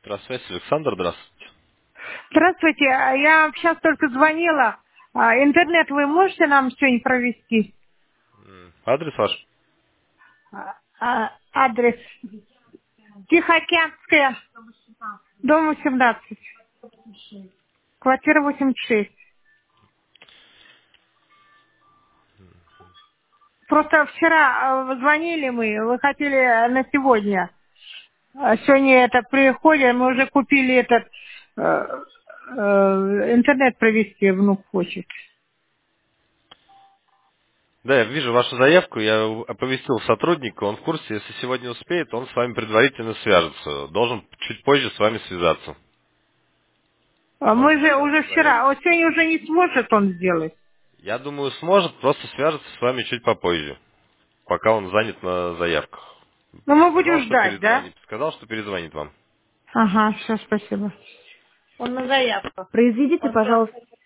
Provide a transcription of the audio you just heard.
Здравствуйте, Александр, здравствуйте. Здравствуйте, я сейчас только звонила. Интернет вы можете нам сегодня провести? Адрес ваш? Адрес Тихоокеанская, дом 18, квартира 86. Просто вчера звонили мы, вы хотели на сегодня. Сегодня это приходит, мы уже купили этот интернет провести, внук хочет. Да, я вижу вашу заявку, я оповестил сотрудника, он в курсе, если сегодня успеет, он с вами предварительно свяжется. Должен чуть позже с вами связаться. Он Мы же сейчас уже на вчера, зарядке. вот сегодня уже не сможет он сделать. Я думаю, сможет, просто свяжется с вами чуть попозже, пока он занят на заявках. Но мы Сказал, будем что ждать, да? перезвонит. Сказал, что перезвонит вам. Ага, все, спасибо. Он на заявку. Произведите, пожалуйста,